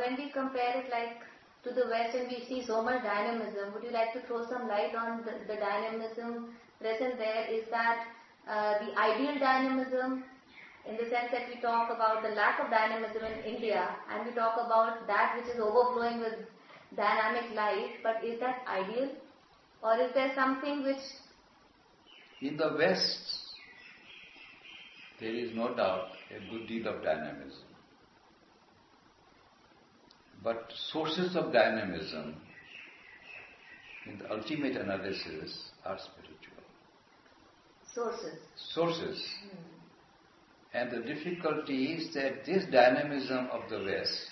when we compare it like to the West and we see so much dynamism, would you like to throw some light on the dynamism present there? Is that the ideal dynamism, in the sense that we talk about the lack of dynamism in India and we talk about that which is overflowing with dynamic life, but is that ideal? Or is there something which... In the West, there is no doubt a good deal of dynamism. But sources of dynamism, in the ultimate analysis, are spiritual. Sources. And the difficulty is that this dynamism of the West,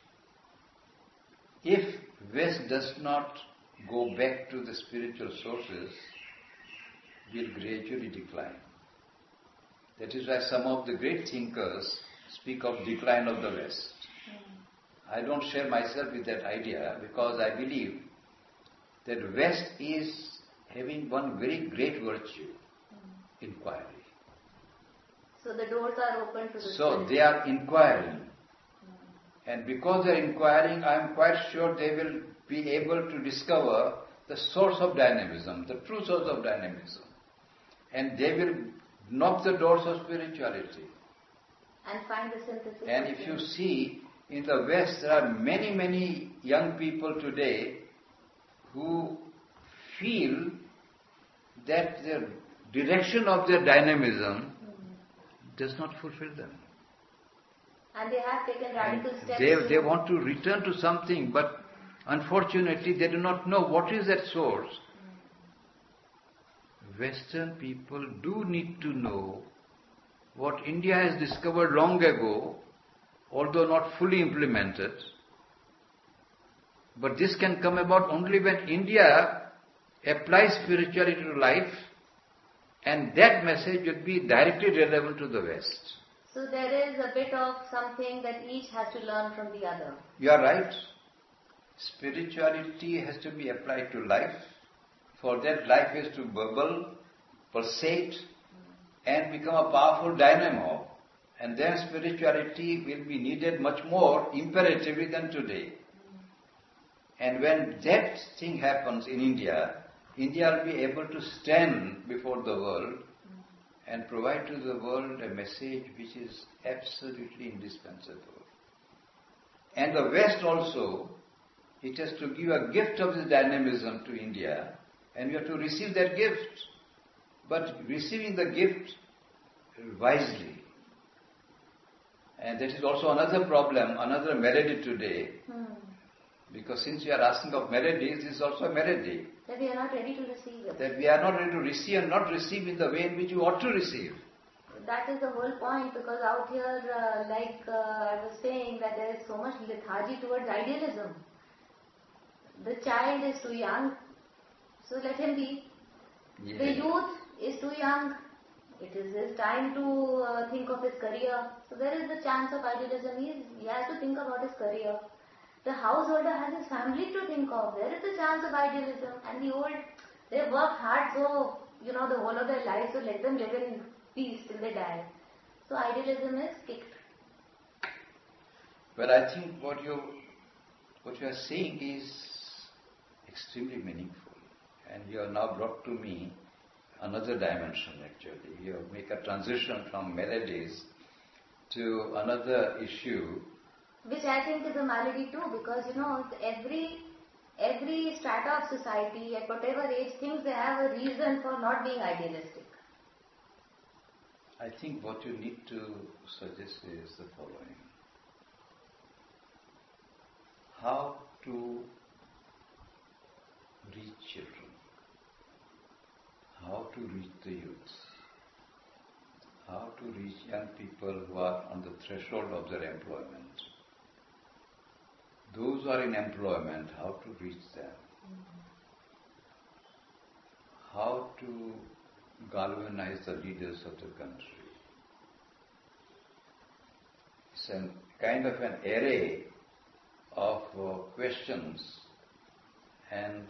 if West does not go back to the spiritual sources, will gradually decline. That is why some of the great thinkers speak of decline of the West. I don't share myself with that idea because I believe that West is having one very great virtue, inquiry. So the doors are open to the So they are inquiring. And because they are inquiring, I am quite sure they will be able to discover the source of dynamism, the true source of dynamism. And they will knock the doors of spirituality. And find the synthesis. And if you see, in the West, there are many, many young people today who feel that the direction of their dynamism does not fulfill them. And they have taken radical steps. They want to return to something, but unfortunately they do not know what is that source. Western people do need to know what India has discovered long ago, although not fully implemented. But this can come about only when India applies spirituality to life, and that message will be directly relevant to the West. So there is a bit of something that each has to learn from the other. You are right. Spirituality has to be applied to life. For that, life is to bubble, pulsate, and become a powerful dynamo. And then spirituality will be needed much more imperatively than today. And when that thing happens in India, India will be able to stand before the world and provide to the world a message which is absolutely indispensable. And the West also, it has to give a gift of this dynamism to India, and we have to receive that gift. But receiving the gift wisely. And that is also another problem, another malady today. Because since you are asking of maladies, this is also a malady. That we are not ready to receive it. That we are not ready to receive and not receive in the way in which you ought to receive. That is the whole point, because out here, I was saying, that there is so much lethargy towards idealism. The child is too young, so let him be. Yeah. The youth is too young. It is his time to think of his career. So there is the chance of idealism. He has to think about his career. The householder has his family to think of. There is the chance of idealism. And the old, they work hard, so, the whole of their life, so let them live in peace till they die. So idealism is kicked. Well, I think what you are saying is extremely meaningful. And you have now brought to me another dimension, actually. You make a transition from melodies to another issue. Which I think is a malady too, because, every strata of society, at whatever age, thinks they have a reason for not being idealistic. I think what you need to suggest is the following. How to reach children, how to reach the youth, how to reach young people who are on the threshold of their employment. Those who are in employment, how to reach them, how to galvanize the leaders of the country. It's a kind of an array of questions, and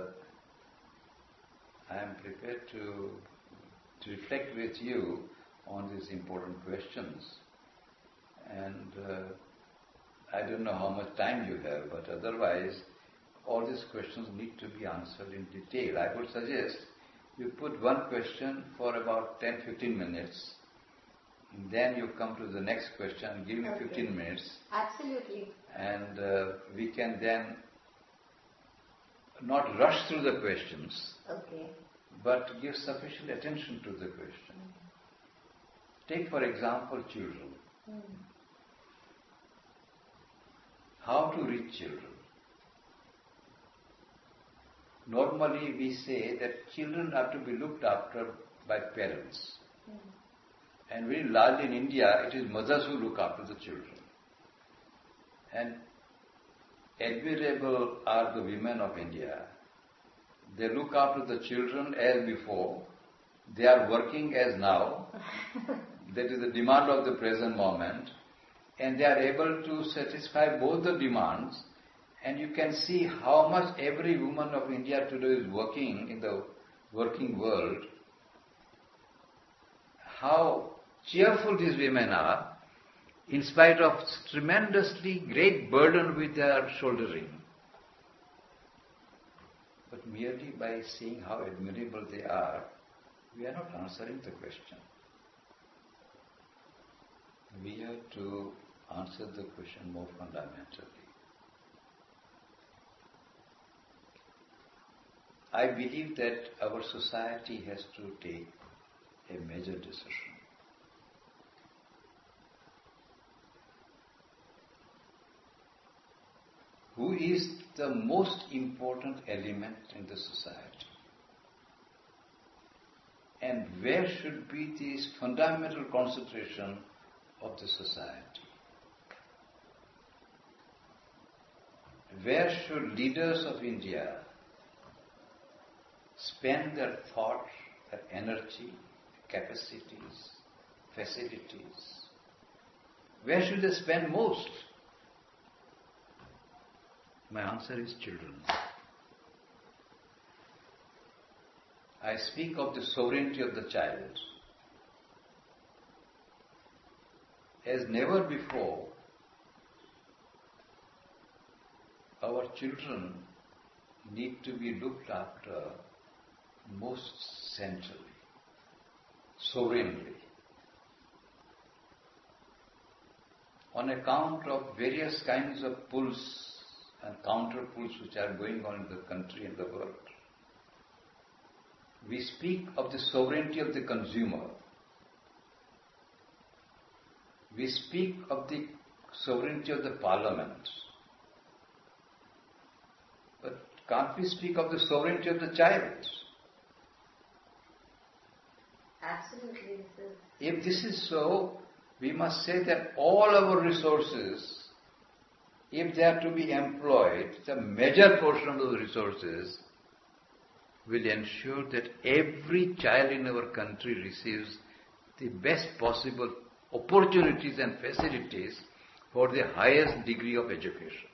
I am prepared to reflect with you on these important questions. And I don't know how much time you have, but otherwise all these questions need to be answered in detail. I would suggest you put one question for about 10-15 minutes, and then you come to the next question, give me 15 minutes. Absolutely. And we can then not rush through the questions, but give sufficient attention to the question. Take, for example, children. How to reach children? Normally we say that children have to be looked after by parents. And very largely in India, it is mothers who look after the children. And admirable are the women of India. They look after the children as before. They are working as now. That is the demand of the present moment. And they are able to satisfy both the demands. And you can see how much every woman of India today is working in the working world. How cheerful these women are, in spite of tremendously great burden which they are shouldering. But merely by seeing how admirable they are, we are not answering the question. We have to answer the question more fundamentally. I believe that our society has to take a major decision. Who is the most important element in the society? And where should be this fundamental concentration of the society? Where should leaders of India spend their thought, their energy, capacities, facilities? Where should they spend most? My answer is children. I speak of the sovereignty of the child. As never before, our children need to be looked after most centrally, sovereignly, on account of various kinds of pulls and counter-pulls which are going on in the country and the world. We speak of the sovereignty of the consumer. We speak of the sovereignty of the parliament. But can't we speak of the sovereignty of the child? Absolutely. If this is so, we must say that all our resources, if they are to be employed, the major portion of those resources will ensure that every child in our country receives the best possible opportunities and facilities for the highest degree of education.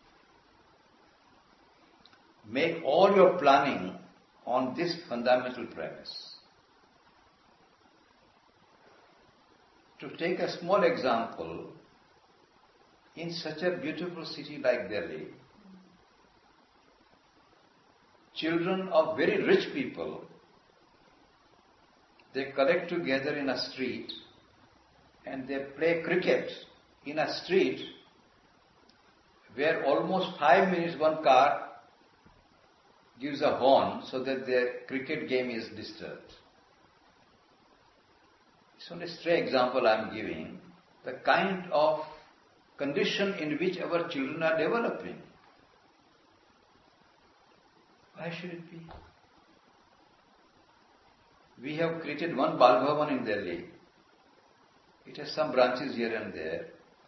Make all your planning on this fundamental premise. To take a small example, in such a beautiful city like Delhi, children of very rich people, they collect together in a street and they play cricket in a street where almost 5 minutes one car gives a horn so that their cricket game is disturbed. It's only a stray example I am giving, the kind of condition in which our children are developing. Why should it be? We have created one Bal Bhavan in Delhi. It has some branches here and there.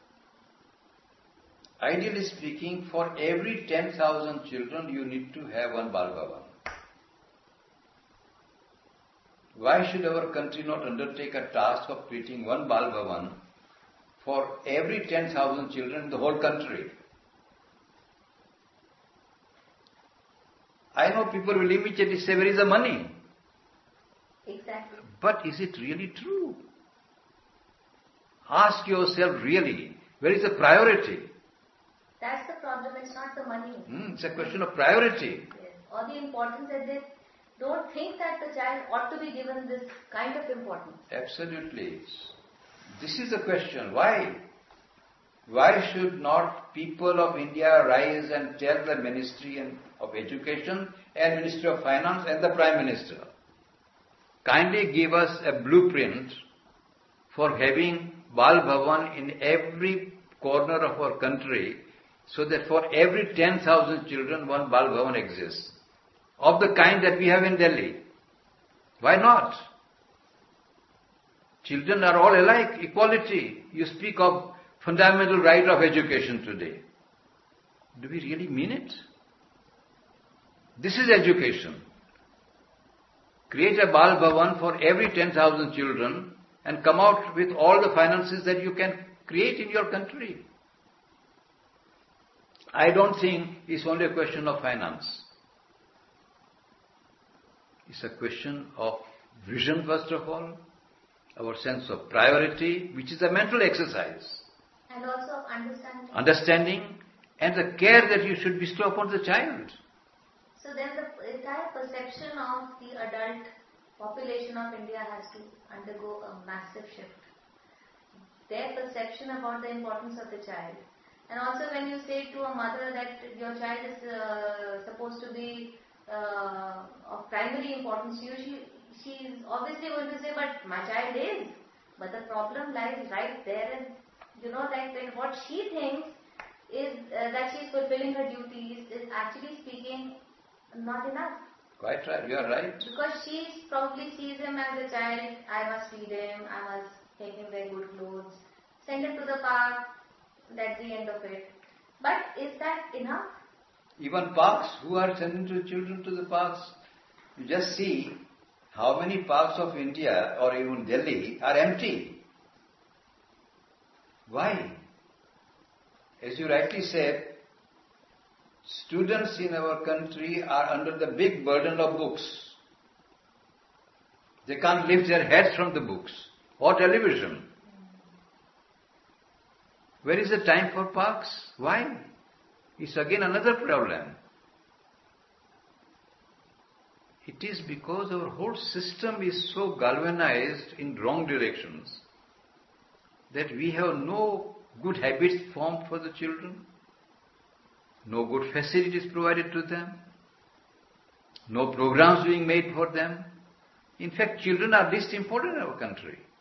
Ideally speaking, for every 10,000 children, you need to have one Bal Bhavan. Why should our country not undertake a task of creating one Bal Bhavan for every 10,000 children in the whole country? I know people will immediately say, where is the money? Exactly. But is it really true? Ask yourself really, where is the priority? That's the problem, it's not the money. It's a question of priority. Yes. Or the importance that they don't think that the child ought to be given this kind of importance. Absolutely. This is the question. Why? Why should not people of India rise and tell the Ministry of Education and Ministry of Finance and the Prime Minister, kindly give us a blueprint for having Bal Bhavan in every corner of our country, so that for every 10,000 children one Bal Bhavan exists, of the kind that we have in Delhi. Why not? Children are all alike, equality. You speak of fundamental right of education today. Do we really mean it? This is education. Create a Bal Bhavan for every 10,000 children and come out with all the finances that you can create in your country. I don't think it's only a question of finance. It's a question of vision, first of all, our sense of priority, which is a mental exercise. And also of understanding. Understanding and the care that you should bestow upon the child. So then the entire perception of the adult population of India has to undergo a massive shift. Their perception about the importance of the child. And also when you say to a mother that your child is supposed to be of primary importance to you, she is obviously going to say, but my child is. But the problem lies right there, and like when what she thinks is that she is fulfilling her duties is actually speaking not enough. Quite right, you are right. Because she probably sees him as a child, I must feed him, I must make him wear good clothes, send him to the park, that's the end of it. But is that enough? Even parks, who are sending the children to the parks? You just see how many parks of India or even Delhi are empty. Why? As you rightly said, students in our country are under the big burden of books. They can't lift their heads from the books or television. Where is the time for parks? Why? It's again another problem. It is because our whole system is so galvanized in wrong directions that we have no good habits formed for the children, no good facilities provided to them, no programs being made for them. In fact, children are least important in our country.